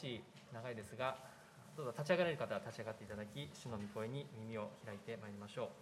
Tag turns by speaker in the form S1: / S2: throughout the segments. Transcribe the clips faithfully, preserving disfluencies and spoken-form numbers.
S1: 長いですが、どうぞ立ち上がれる方は立ち上がっていただき、主の御声に耳を開いてまいりましょう。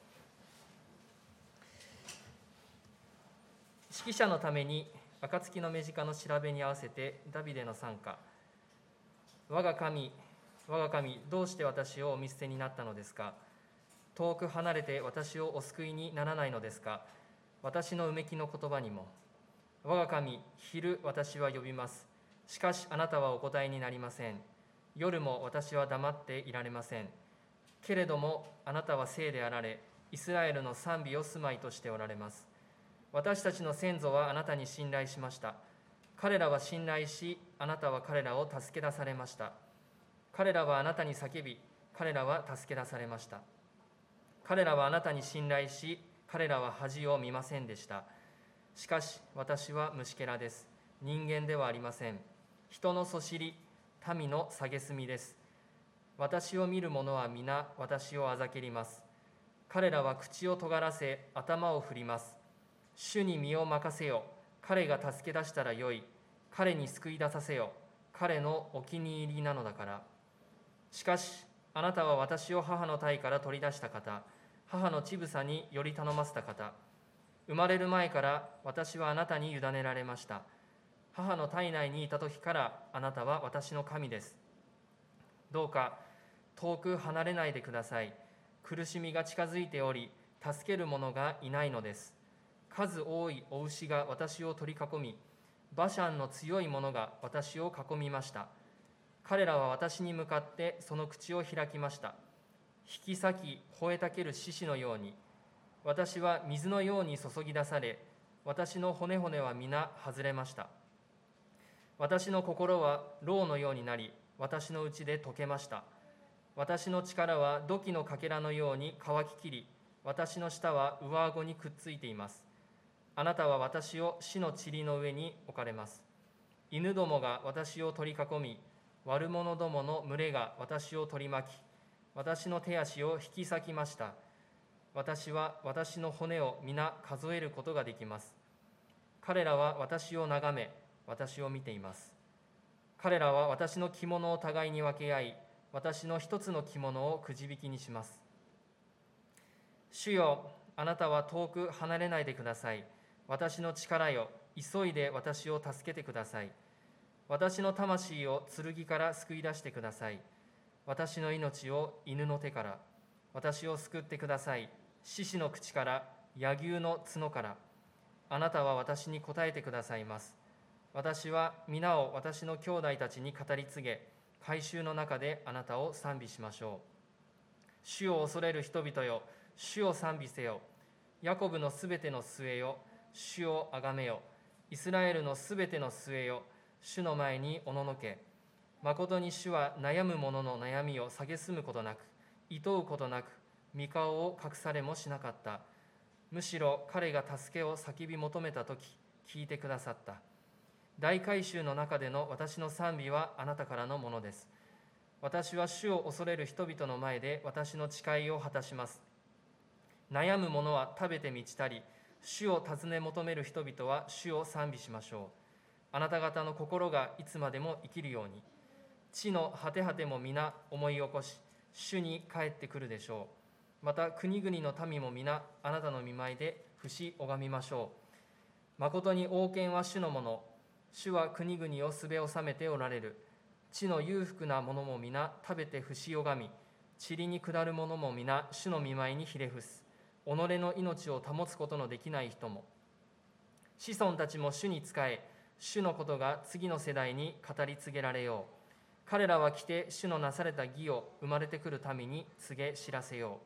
S1: 指揮者のために暁の目近の調べに合わせてダビデの賛歌。我が神、我が神、どうして私をお見捨てになったのですか。遠く離れて私をお救いにならないのですか。私のうめきの言葉にも。我が神、昼私は呼びます。しかしあなたはお答えになりません。夜も私は黙っていられません。けれどもあなたは聖であられ、イスラエルの賛美を住まいとしておられます。私たちの先祖はあなたに信頼しました。彼らは信頼し、あなたは彼らを助け出されました。彼らはあなたに叫び、彼らは助け出されました。彼らはあなたに信頼し、彼らは恥を見ませんでした。しかし私は虫けらです。人間ではありません。人のそしり、民の蔑みです。私を見る者は皆私をあざけります。彼らは口を尖らせ、頭を振ります。主に身を任せよ。彼が助け出したらよい。彼に救い出させよ。彼のお気に入りなのだから。しかし、あなたは私を母の胎から取り出した方、母の乳房により頼ませた方。生まれる前から私はあなたに委ねられました。母の体内にいた時からあなたは私の神です。どうか遠く離れないでください。苦しみが近づいており、助ける者がいないのです。数多いお牛が私を取り囲み、バシャンの強い者が私を囲みました。彼らは私に向かってその口を開きました。引き裂き吠えたける獅子のように、私は水のように注ぎ出され、私の骨々は皆外れました。私の心は蝋のようになり、私の内で溶けました。私の力は土器のかけらのように乾ききり、私の舌は上顎にくっついています。あなたは私を死の塵の上に置かれます。犬どもが私を取り囲み、悪者どもの群れが私を取り巻き、私の手足を引き裂きました。私は私の骨を皆数えることができます。彼らは私を眺め、私を見ています。彼らは私の着物を互いに分け合い、私の一つの着物をくじ引きにします。主よ、あなたは遠く離れないでください。私の力よ、急いで私を助けてください。私の魂を剣から救い出してください。私の命を犬の手から、私を救ってください。獅子の口から、柳牛の角から、あなたは私に答えてくださいます。私は皆を私の兄弟たちに語り継げ、改宗の中であなたを賛美しましょう。主を恐れる人々よ、主を賛美せよ。ヤコブのすべての末よ、主をあがめよ。イスラエルのすべての末よ、主の前におののけ。まことに主は悩む者の悩みを蔑むことなく、厭うことなく、御顔を隠されもしなかった。むしろ彼が助けを叫び求めたとき、聞いてくださった。大改宗の中での私の賛美はあなたからのものです。私は主を恐れる人々の前で私の誓いを果たします。悩む者は食べて満ちたり、主を尋ね求める人々は主を賛美しましょう。あなた方の心がいつまでも生きるように。地の果て果ても皆思い起こし、主に帰ってくるでしょう。また国々の民も皆あなたの御前で伏し拝みましょう。まことに王権は主のもの。主は国々をすべ治めておられる。地の裕福な者も皆食べて伏し拝み、塵に下る者も皆主の御前にひれ伏す。己の命を保つことのできない人も。子孫たちも主に仕え、主のことが次の世代に語り継げられよう。彼らは来て主のなされた義を生まれてくる民に告げ知らせよ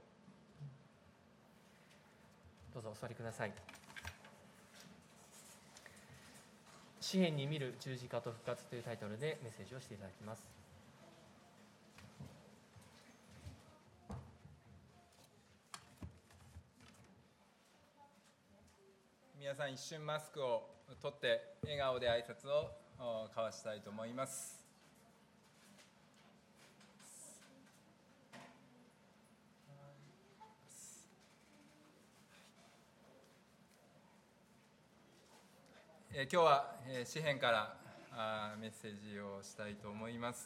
S1: う。どうぞお座りください。詩篇に見る十字架と復活というタイトルでメッセージをしていただきます。
S2: 皆さん一瞬マスクを取って笑顔で挨拶を交わしたいと思います。え今日は詩篇からメッセージをしたいと思います。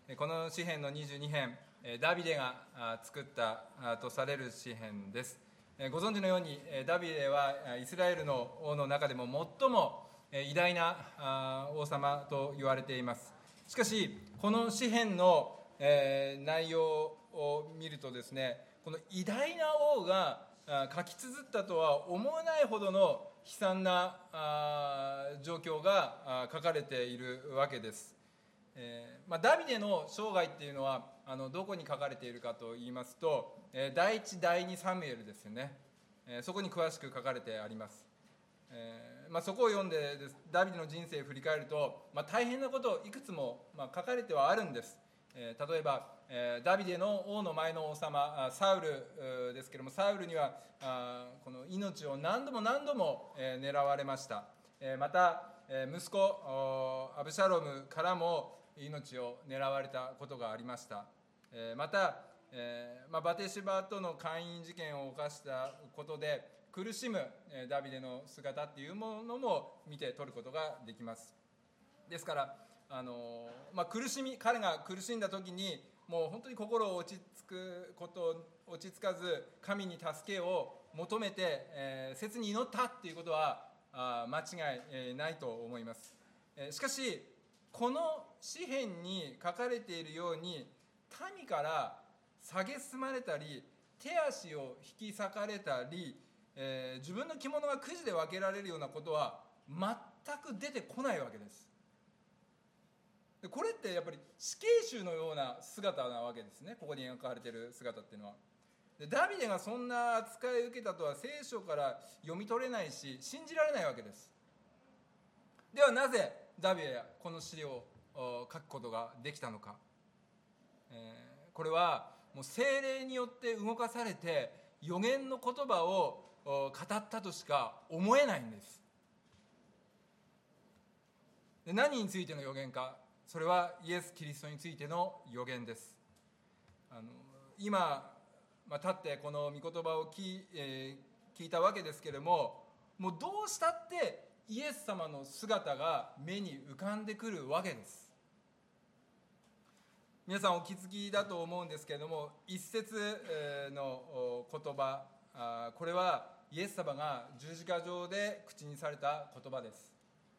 S2: この詩編のにじゅうに編、ダビデが作ったとされる詩編です。ご存知のようにダビデはイスラエルの王の中でも最も偉大な王様と言われています。しかしこの詩編の内容を見るとですね、この偉大な王が書き綴ったとは思えないほどの悲惨な状況が書かれているわけです。えーまあ、ダビデの生涯っていうのはあのどこに書かれているかといいますと、えー、第一第二サムエルですよね、えー、そこに詳しく書かれてあります。えーまあ、そこを読んでですダビデの人生を振り返ると、まあ、大変なこといくつも、まあ、書かれてはあるんです。えー、例えば、えー、ダビデの王の前の王様サウルですけれども、サウルにはあこの命を何度も何度も、えー、狙われました。えー、また、えー、息子アブシャロムからも命を狙われたことがありました。えー、また、えーまあ、バテシバとの姦淫事件を犯したことで苦しむダビデの姿っていうものも見て取ることができます。ですからあの、まあ、苦しみ彼が苦しんだ時にもう本当に心を落ち着くこと落ち着かず神に助けを求めて、えー、切に祈ったっていうことはあ間違いないと思います。えー、しかしこの詩編に書かれているように民から蔑まれたり手足を引き裂かれたり、えー、自分の着物がくじで分けられるようなことは全く出てこないわけです。でこれってやっぱり死刑囚のような姿なわけですね。ここに描かれている姿っていうのは。でダビデがそんな扱いを受けたとは聖書から読み取れないし信じられないわけです。ではなぜダビデはこの詩を書くことができたのか。えー、これはもう聖霊によって動かされて預言の言葉を語ったとしか思えないんです。で何についての預言か。それはイエス・キリストについての預言です。あの今、まあ、立ってこの御言葉を聞い、えー、聞いたわけですけれども、もうどうしたってイエス様の姿が目に浮かんでくるわけです。皆さんお気づきだと思うんですけれども、一節の言葉、これはイエス様が十字架上で口にされた言葉です。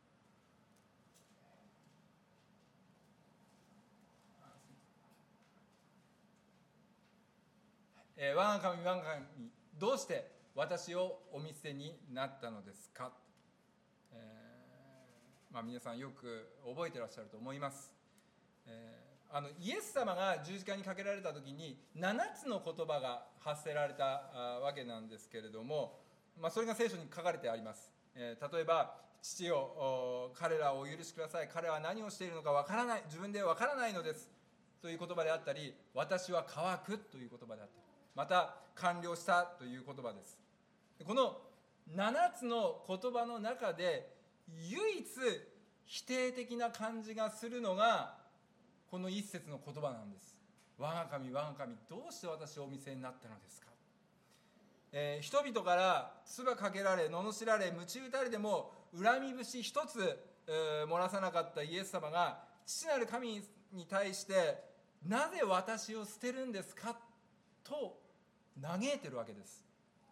S2: えー、我が神我が神どうして私をお見捨てになったのですか。えーまあ、皆さんよく覚えてらっしゃると思います。えー、あのイエス様が十字架にかけられた時にななつの言葉が発せられたわけなんですけれども、まあ、それが聖書に書かれてあります。えー、例えば父よ彼らをお許しください、彼は何をしているのかわからない、自分でわからないのですという言葉であったり、私は乾くという言葉であったり、また完了したという言葉です。このななつの言葉の中で唯一否定的な感じがするのがこの一節の言葉なんです。我が神我が神どうして私をお見捨てになったのですか。えー、人々から唾かけられ罵られ鞭打たれても恨み節一つ、えー、漏らさなかったイエス様が父なる神に対してなぜ私を捨てるんですかと嘆いてるわけです。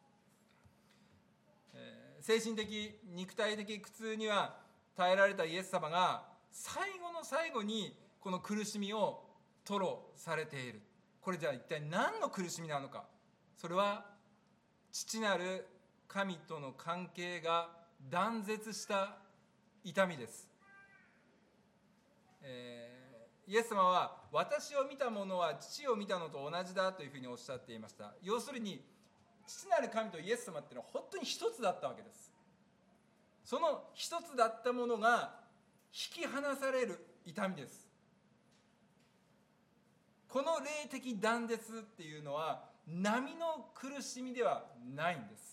S2: えー、精神的肉体的苦痛には耐えられたイエス様が最後の最後にこの苦しみを吐露されている。これじゃあ一体何の苦しみなのか。それは父なる神との関係が断絶した痛みです。えーイエス様は私を見た者は父を見たのと同じだというふうにおっしゃっていました。要するに父なる神とイエス様っていうのは本当に一つだったわけです。その一つだったものが引き離される痛みです。この霊的断絶っていうのは並の苦しみではないんです。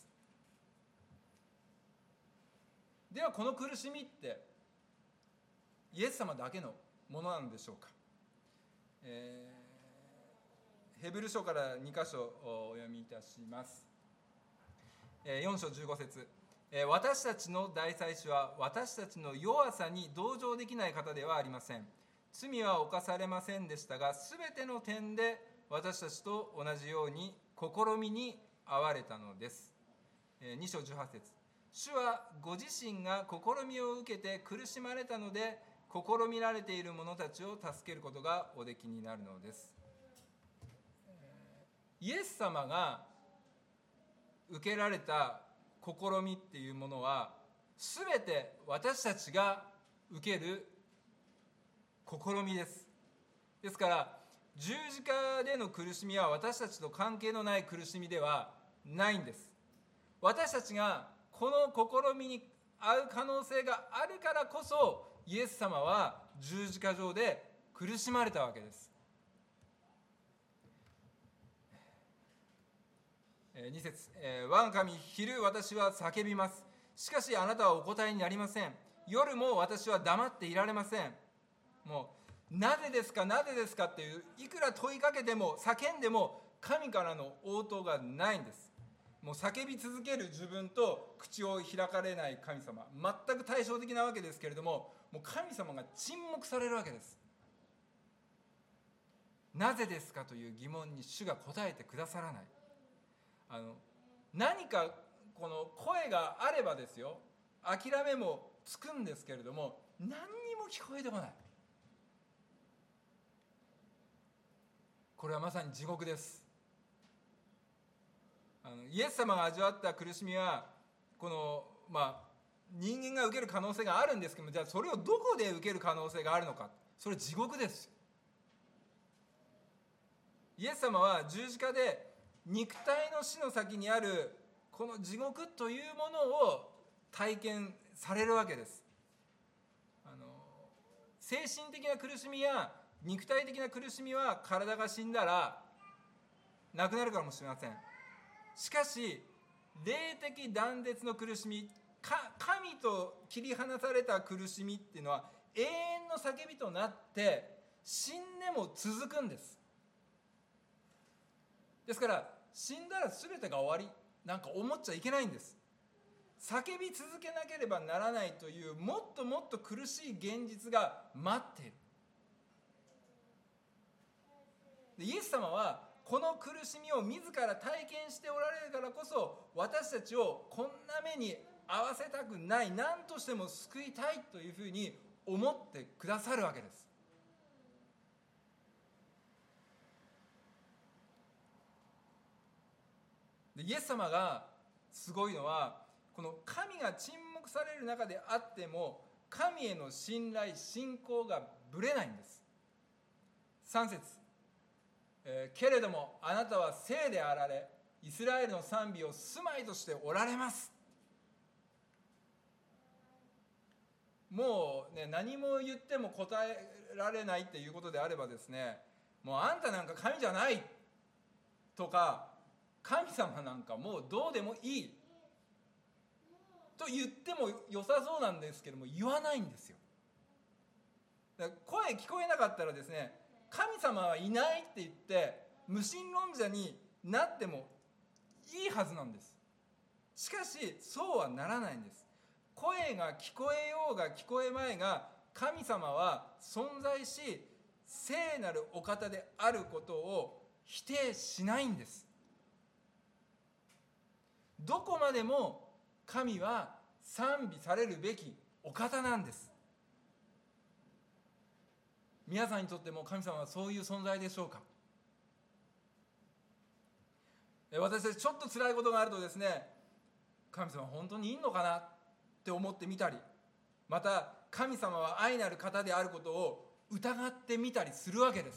S2: ではこの苦しみってイエス様だけのものなんでしょうか。えー、ヘブル書からにかしょお読みいたします。えー、よん章じゅうご節、えー、私たちの大祭司は私たちの弱さに同情できない方ではありません。 罪は犯されませんでしたが、すべての点で私たちと同じように試みに遭われたのです。に章じゅうはち節、主はご自身が試みを受けて苦しまれたので、試みられている者たちを助けることがおできになるのです。イエス様が受けられた試みっていうものは、すべて私たちが受ける試みです。ですから十字架での苦しみは私たちと関係のない苦しみではないんです。私たちがこの試みに遭う可能性があるからこそ、イエス様は十字架上で苦しまれたわけです。に節、我が神、昼私は叫びます。しかしあなたはお答えになりません。夜も私は黙っていられません。もうなぜですかなぜですかっていう、いくら問いかけても叫んでも神からの応答がないんです。もう叫び続ける自分と口を開かれない神様、全く対照的なわけですけれども、もう神様が沈黙されるわけです。なぜですかという疑問に主が答えてくださらない。あの何かこの声があればですよ、諦めもつくんですけれども、何にも聞こえてこない。これはまさに地獄です。あのイエス様が味わった苦しみは、このまあ人間が受ける可能性があるんですけども、じゃあそれをどこで受ける可能性があるのか、それ地獄です。イエス様は十字架で肉体の死の先にあるこの地獄というものを体験されるわけです。あの精神的な苦しみや肉体的な苦しみは体が死んだらなくなるかもしれません。しかし霊的断絶の苦しみ、神と切り離された苦しみっていうのは永遠の叫びとなって死んでも続くんです。ですから死んだら全てが終わりなんか思っちゃいけないんです。叫び続けなければならないというもっともっと苦しい現実が待っている。でイエス様はこの苦しみを自ら体験しておられるからこそ、私たちをこんな目に遭わせたくない、何としても救いたいというふうに思ってくださるわけです。でイエス様がすごいのは、この神が沈黙される中であっても神への信頼信仰がぶれないんです。さん節、えー、けれどもあなたは聖であられ、イスラエルの賛美を住まいとしておられます。もうね、何も言っても答えられないっていうことであればですね、もうあんたなんか神じゃないとか、神様なんかもうどうでもいいと言っても良さそうなんですけども、言わないんですよ。だから声聞こえなかったらですね、神様はいないって言って無神論者になってもいいはずなんです。しかしそうはならないんです。声が聞こえようが聞こえまいが、神様は存在し聖なるお方であることを否定しないんです。どこまでも神は賛美されるべきお方なんです。皆さんにとっても神様はそういう存在でしょうか。私たちちょっと辛いことがあるとですね、神様本当にいいのかなって思ってみたり、また神様は愛なる方であることを疑ってみたりするわけです。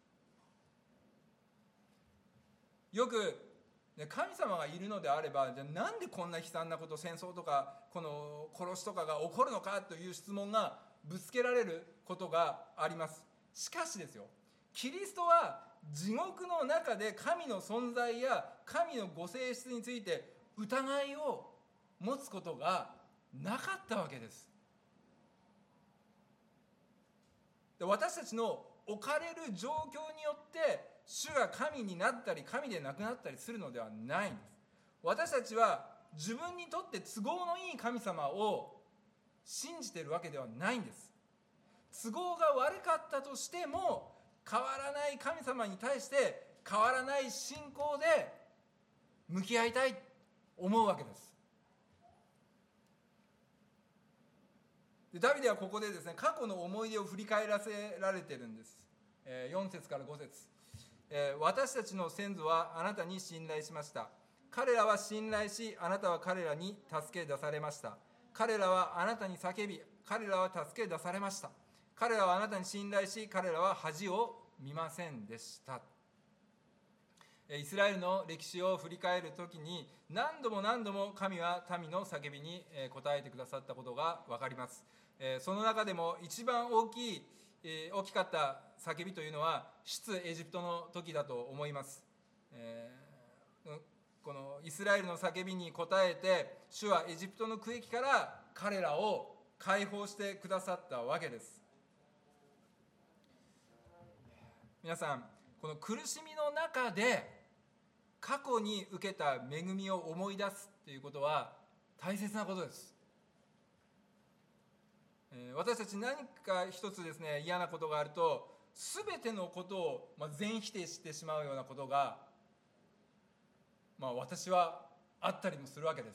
S2: よく神様がいるのであれば、じゃあなんでこんな悲惨なこと、戦争とかこの殺しとかが起こるのかという質問がぶつけられることがあります。しかしですよ、キリストは地獄の中で神の存在や神のご性質について疑いを持つことがなかったわけです。で私たちの置かれる状況によって主が神になったり神でなくなったりするのではないんです。私たちは自分にとって都合のいい神様を信じているわけではないんです。 都合が悪かったとしても、変わらない神様に対して変わらない信仰で向き合いたいと思うわけです。でダビデはここでですね、過去の思い出を振り返らせられているんです。えー、よん節からご節、えー、私たちの先祖はあなたに信頼しました。彼らは信頼し、あなたは彼らに助け出されました。彼らはあなたに叫び、彼らは助け出されました。彼らはあなたに信頼し、彼らは恥を見ませんでした。イスラエルの歴史を振り返るときに、何度も何度も神は民の叫びに応えてくださったことが分かります。その中でも一番大きい大きかった叫びというのは出エジプトの時だと思います。このイスラエルの叫びに応えて、主はエジプトの区域から彼らを解放してくださったわけです。皆さん、この苦しみの中で過去に受けた恵みを思い出すということは大切なことです。私たち何か一つですね、嫌なことがあると、全てのことを全否定してしまうようなことが、まあ、私はあったりもするわけです。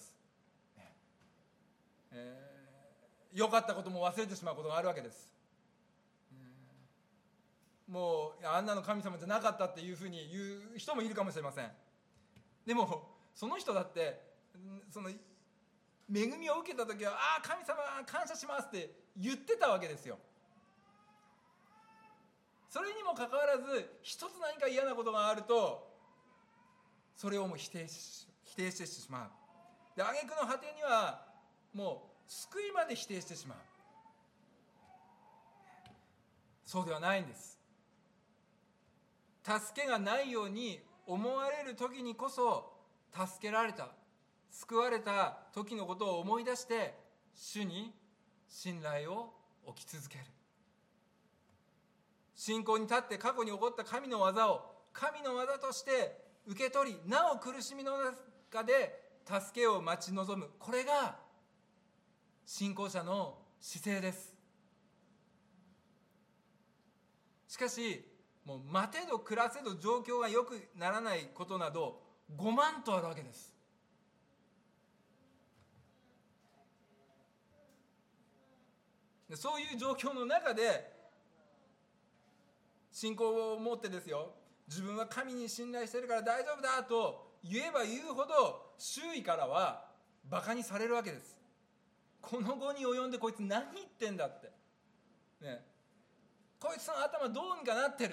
S2: えー、良かったことも忘れてしまうことがあるわけです。もうあんなの神様じゃなかったっていうふうに言う人もいるかもしれません。でもその人だってその恵みを受けた時は、ああ神様感謝しますって言ってたわけですよ。それにもかかわらず、一つ何か嫌なことがあるとそれをもう否定し否定してしまう。で挙句の果てにはもう救いまで否定してしまう。そうではないんです。助けがないように思われる時にこそ、助けられた、救われた時のことを思い出して主に信頼を置き続ける。信仰に立って過去に起こった神の技を神の技として受け取り、なお苦しみの中で助けを待ち望む。これが信仰者の姿勢です。しかしもう待てど暮らせど状況が良くならないことなどごまんとあるわけです。でそういう状況の中で信仰を持ってですよ、自分は神に信頼しているから大丈夫だと言えば言うほど周囲からはバカにされるわけです。この後に及んでこいつ何言ってんだって、ね、こいつの頭どうにかなってるって。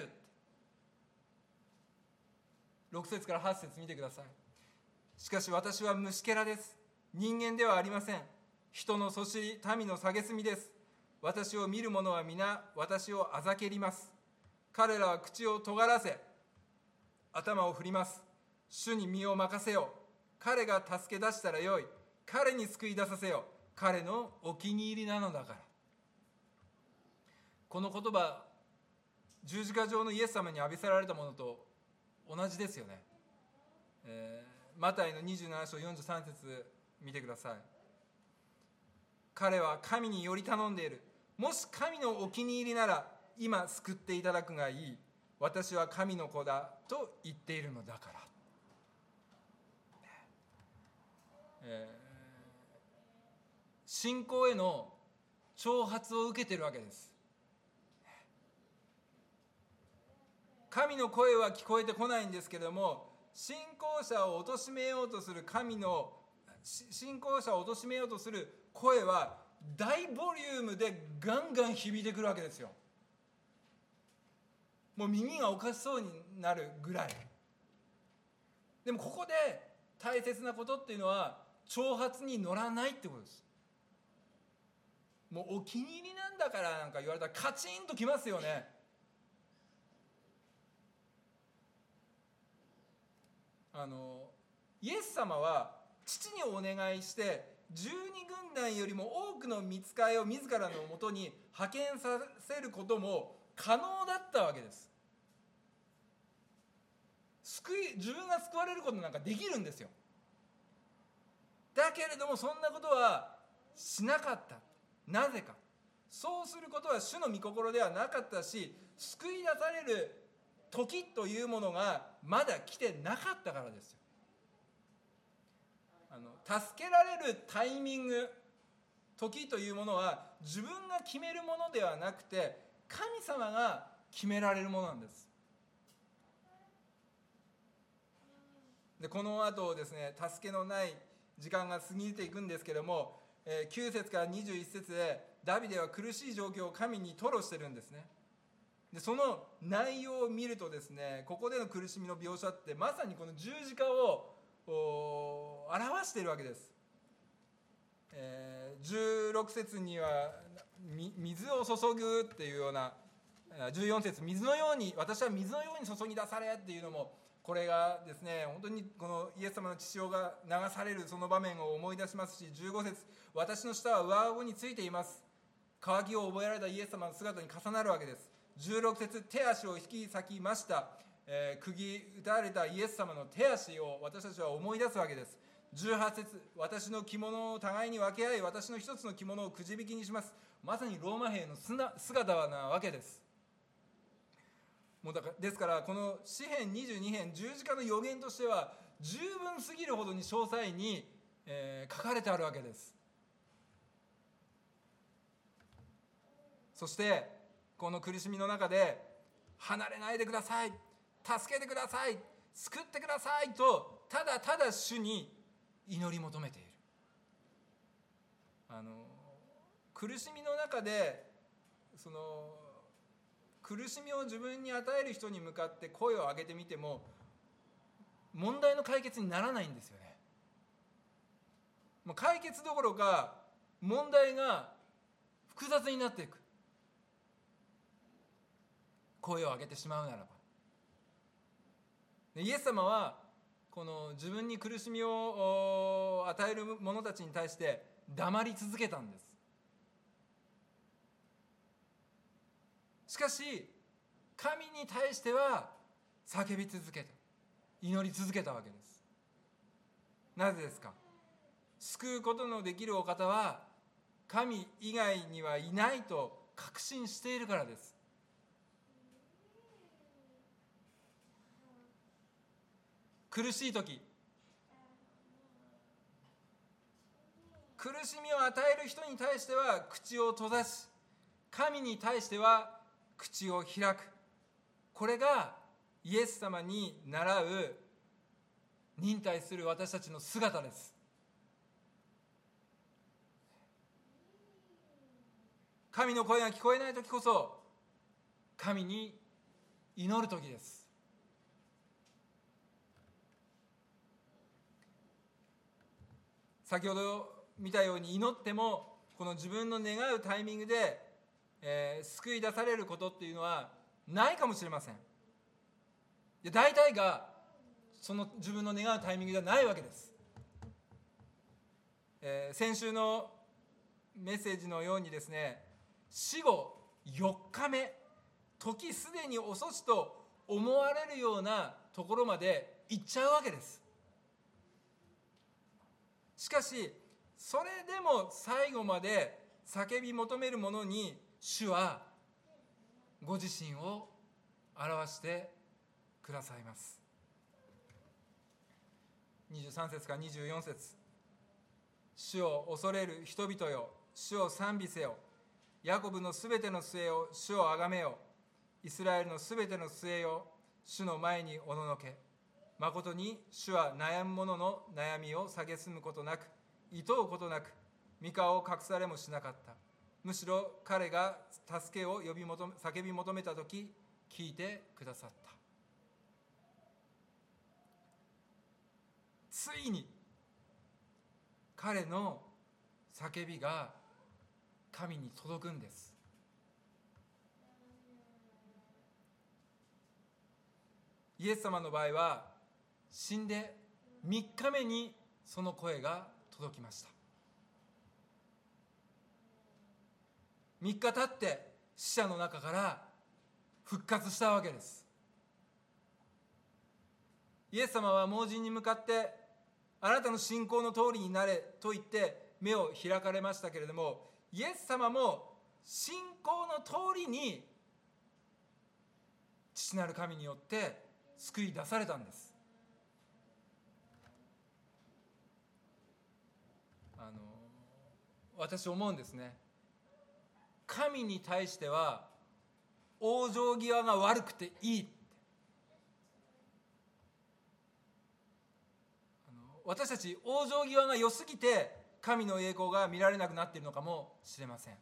S2: ろく節からはち節見てください。しかし私は虫けらです。人間ではありません。人のそしり、民の蔑みです。私を見る者は皆私をあざけります。彼らは口を尖らせ頭を振ります。主に身を任せよ。彼が助け出したらよい。彼に救い出させよ。彼のお気に入りなのだから。この言葉、十字架上のイエス様に浴びせられたものと同じですよね。えー、マタイのにじゅうなな章よんじゅうさん節見てください。彼は神により頼んでいる。もし神のお気に入りなら今救っていただくがいい。私は神の子だと言っているのだから。えー、信仰への挑発を受けているわけです。神の声は聞こえてこないんですけれども、信仰者を貶めようとする神の信仰者を貶めようとする声は大ボリュームでガンガン響いてくるわけですよ。もう耳がおかしそうになるぐらい。でもここで大切なことっていうのは挑発に乗らないってことです。もうお気に入りなんだからなんか言われたらカチンときますよね。あのイエス様は父にお願いしてじゅうに軍団よりも多くの御使いを自らのもとに派遣させることも可能だったわけです。救い自分が救われることなんかできるんですよ。だけれどもそんなことはしなかった。なぜか。 そうすることは主の御心ではなかったし、救い出される時というものがまだ来てなかったからですよ。あの助けられるタイミング、時というものは自分が決めるものではなくて、神様が決められるものなんです。でこの後ですね、助けのない時間が過ぎていくんですけども、えー、きゅう節からにじゅういち節でダビデは苦しい状況を神に吐露してるんですね。でその内容を見るとですね、ここでの苦しみの描写ってまさにこの十字架を表しているわけです。えー、じゅうろく節には水を注ぐっていうような、じゅうよん節水のように、私は水のように注ぎ出されっていうのも、これがですね、本当にこのイエス様の血潮が流されるその場面を思い出しますし、じゅうご節、私の舌は上顎についています。渇きを覚えられたイエス様の姿に重なるわけです。じゅうろく節、手足を引き裂きました、えー、釘打たれたイエス様の手足を私たちは思い出すわけです。じゅうはち節、私の着物を互いに分け合い、私の一つの着物をくじ引きにします。まさにローマ兵の姿なわけです。もうだからですから、この詩編にじゅうに編、十字架の予言としては十分すぎるほどに詳細に、えー、書かれてあるわけです。そしてこの苦しみの中で、離れないでください、助けてください、救ってくださいと、ただただ主に祈り求めている。あの苦しみの中で、その苦しみを自分に与える人に向かって声を上げてみても問題の解決にならないんですよね。もう解決どころか問題が複雑になっていく。声を上げてしまうならば。イエス様はこの自分に苦しみを与える者たちに対して黙り続けたんです。しかし神に対しては叫び続けた、祈り続けたわけです。なぜですか。救うことのできるお方は神以外にはいないと確信しているからです。苦しい時、苦しみを与える人に対しては口を閉ざし、神に対しては口を開く。これがイエス様に倣う忍耐する私たちの姿です。神の声が聞こえない時こそ神に祈る時です。先ほど見たように、祈ってもこの自分の願うタイミングで、えー、救い出されることっていうのはないかもしれません。で大体がその自分の願うタイミングではないわけです。えー、先週のメッセージのようにですね、死後よっかめ、時すでに遅しと思われるようなところまで行っちゃうわけです。しかしそれでも最後まで叫び求める者に主はご自身を表してくださいます。にじゅうさん節からにじゅうよん節、主を恐れる人々よ、主を賛美せよ。ヤコブのすべての末を主をあがめよ。イスラエルのすべての末よ、主の前におののけ。まことに主は悩む者の悩みを蔑むことなく、厭うことなく、御顔を隠されもしなかった。むしろ彼が助けを呼び求め叫び求めたとき、聞いてくださった。ついに彼の叫びが神に届くんです。イエス様の場合は死んでみっかめにその声が届きました。みっか経って死者の中から復活したわけです。イエス様は盲人に向かって、あなたの信仰の通りになれと言って目を開かれましたけれども、イエス様も信仰の通りに父なる神によって救い出されたんです。あの私思うんですね。神に対しては往生際が悪くていいって、あの私たち往生際が良すぎて神の栄光が見られなくなっているのかもしれません。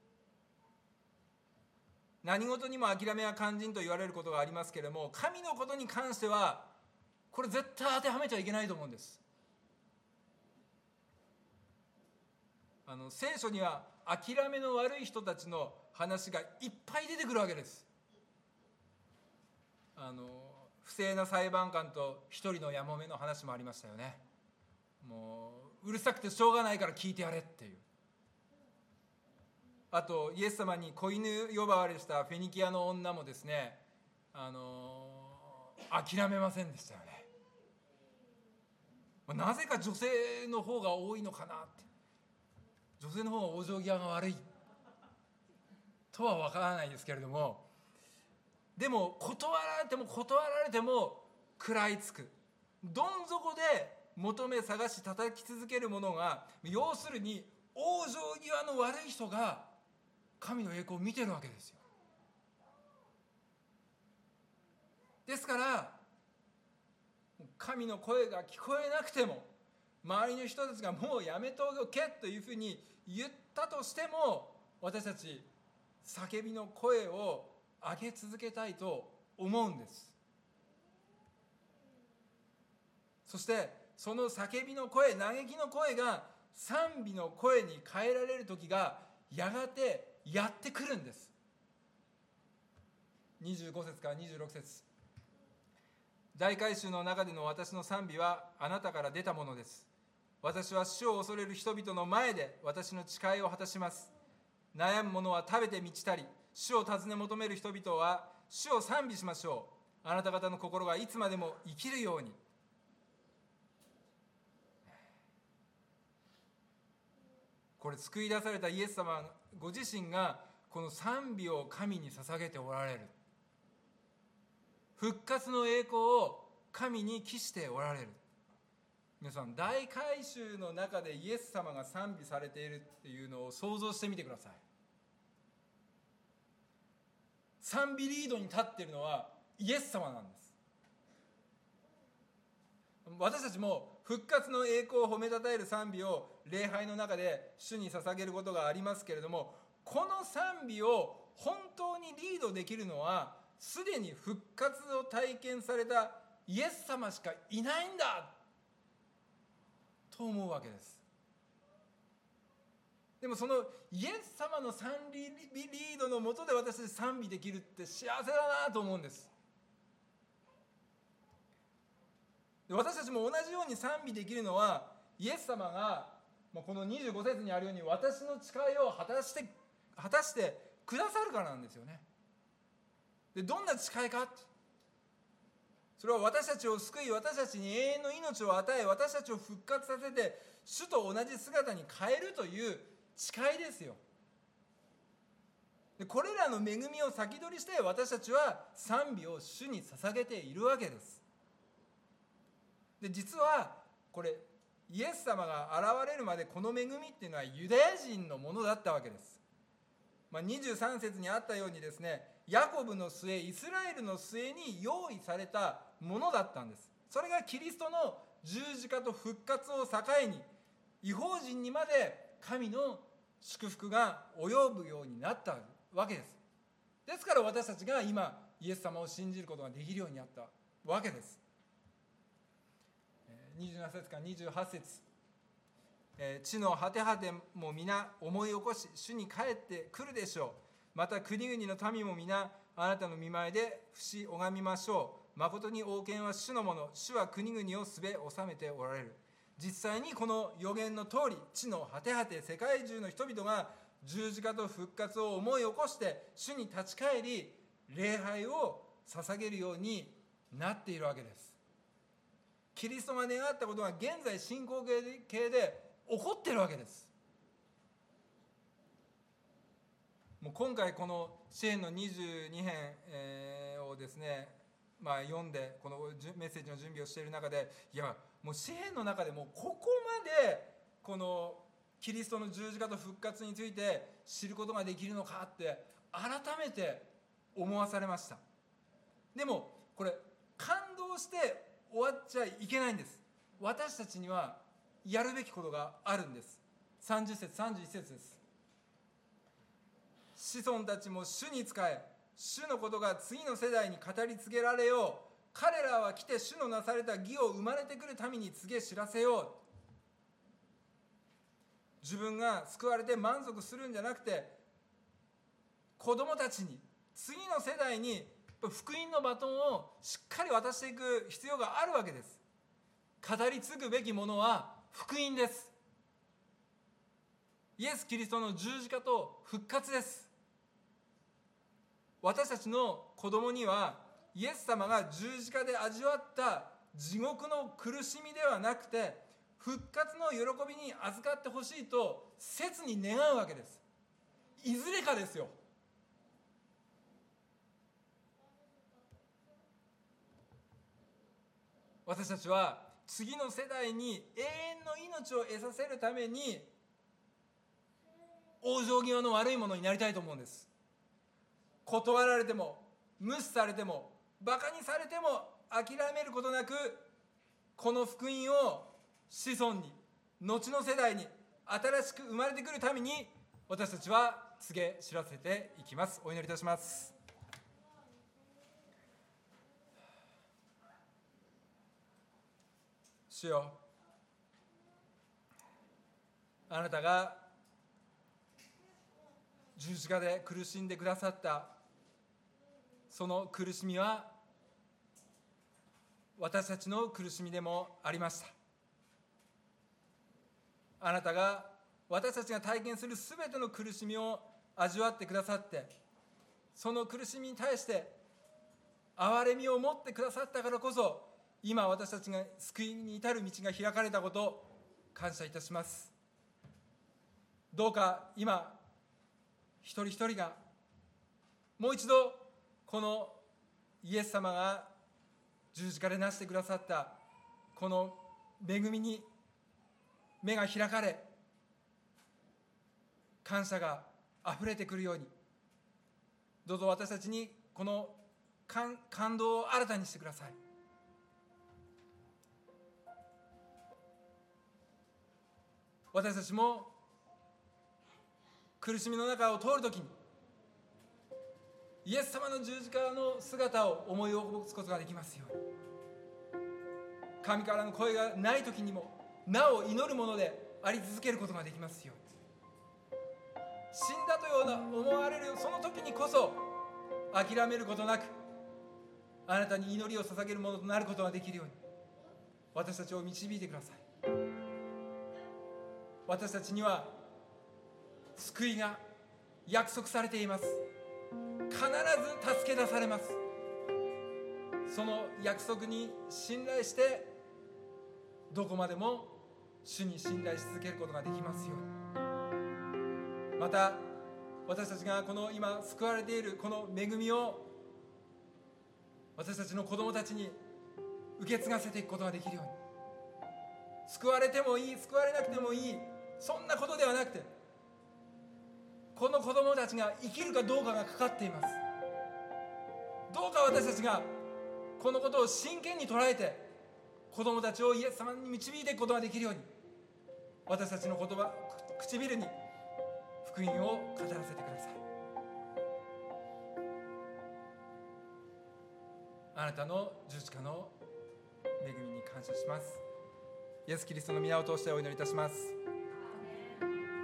S2: 何事にも諦めは肝心と言われることがありますけれども、神のことに関してはこれ絶対当てはめちゃいけないと思うんです。あの聖書には諦めの悪い人たちの話がいっぱい出てくるわけです。あの不正な裁判官と一人のやもめの話もありましたよね。もううるさくてしょうがないから聞いてやれっていう。あとイエス様に子犬呼ばわりしたフェニキアの女もですね、あの諦めませんでしたよね。なぜか女性の方が多いのかなって、女性の方が往生際が悪いとは分からないですけれども、でも断られても断られても食らいつく、どん底で求め探し叩き続けるものが、要するに往生際の悪い人が神の栄光を見てるわけですよ。ですから神の声が聞こえなくても、周りの人たちがもうやめておけというふうに言ったとしても、私たち叫びの声を上げ続けたいと思うんです。そしてその叫びの声、嘆きの声が賛美の声に変えられる時がやがてやってくるんです。にじゅうご節からにじゅうろく節、大改宗の中での私の賛美はあなたから出たものです。私は主を恐れる人々の前で私の誓いを果たします。悩む者は食べて満ちたり、主を尋ね求める人々は主を賛美しましょう。あなた方の心がいつまでも生きるように。これ救い出されたイエス様ご自身がこの賛美を神に捧げておられる。復活の栄光を神に帰しておられる。皆さん、大改宗の中でイエス様が賛美されているっていうのを想像してみてください。賛美リードに立っているのはイエス様なんです。私たちも復活の栄光を褒めたたえる賛美を礼拝の中で主に捧げることがありますけれども、この賛美を本当にリードできるのはすでに復活を体験されたイエス様しかいないんだと思うわけです。でもそのイエス様の賛美リードの下で私たち賛美できるって幸せだなと思うんです。私たちも同じように賛美できるのは、イエス様がこのにじゅうご節にあるように私の誓いを果たして、果たしてくださるからなんですよね。で、どんな誓いか、それは私たちを救い、私たちに永遠の命を与え、私たちを復活させて主と同じ姿に変えるという誓いですよ。で、これらの恵みを先取りして私たちは賛美を主に捧げているわけです。で、実はこれイエス様が現れるまでこの恵みっていうのはユダヤ人のものだったわけです。まあ、にじゅうさん節にあったようにですね、ヤコブの末、イスラエルの末に用意されたものだったんです。それがキリストの十字架と復活を境に、異邦人にまで神の祝福が及ぶようになったわけです。ですから私たちが今イエス様を信じることができるようになったわけです。にじゅうなな節からにじゅうはち節、地の果て果ても皆思い起こし主に帰ってくるでしょう。また国々の民も皆あなたの御前で伏し拝みましょう。誠に王権は主のもの、主は国々をすべ治めておられる。実際にこの予言の通り、地の果て果て世界中の人々が十字架と復活を思い起こして主に立ち返り礼拝を捧げるようになっているわけです。キリストが願ったことが現在進行形で起こっているわけです。 もう今回この詩編のにじゅうに編、えーをですね、まあ、読んでこのメッセージの準備をしている中で、いやもう詩編の中でもここまでこのキリストの十字架と復活について知ることができるのかって改めて思わされました。でもこれ感動して終わっちゃいけないんです。私たちにはやるべきことがあるんです。さんじゅっ節さんじゅういち節です。子孫たちも主に仕え、主のことが次の世代に語り継げられよう。彼らは来て主のなされた義を生まれてくる民に告げ知らせよう。自分が救われて満足するんじゃなくて、子供たちに、次の世代に福音のバトンをしっかり渡していく必要があるわけです。語り継ぐべきものは福音です。イエス・キリストの十字架と復活です。私たちの子供にはイエス様が十字架で味わった地獄の苦しみではなくて、復活の喜びに預かってほしいと切に願うわけです。いずれかですよ。私たちは次の世代に永遠の命を得させるために往生際の悪いものになりたいと思うんです。断られても無視されてもバカにされても諦めることなく、この福音を子孫に、後の世代に新しく生まれてくるために私たちは告げ知らせていきます。お祈りいたします。主よ、あなたが十字架で苦しんでくださったその苦しみは私たちの苦しみでもありました。あなたが私たちが体験するすべての苦しみを味わってくださって、その苦しみに対して憐れみを持ってくださったからこそ、今私たちが救いに至る道が開かれたことを感謝いたします。どうか今一人一人がもう一度このイエス様が十字架でなしてくださったこの恵みに目が開かれ、感謝があふれてくるように、どうぞ私たちにこの感、感動を新たにしてください。私たちも苦しみの中を通るときにイエス様の十字架の姿を思い起こすことができますように、神からの声がないときにもなお祈るものであり続けることができますように、死んだというような思われるその時にこそ諦めることなくあなたに祈りを捧げるものとなることができるように私たちを導いてください。私たちには救いが約束されています。必ず助け出されます。その約束に信頼してどこまでも主に信頼し続けることができますように、また私たちがこの今救われているこの恵みを私たちの子供たちに受け継がせていくことができるように、救われてもいい救われなくてもいい、そんなことではなくて、この子供たちが生きるかどうかがかかっています。どうか私たちがこのことを真剣に捉えて子供たちをイエス様に導いていくことができるように、私たちの言葉、唇に福音を語らせてください。あなたの十字架の恵みに感謝します。イエス・キリストの皆を通してお祈りいたします。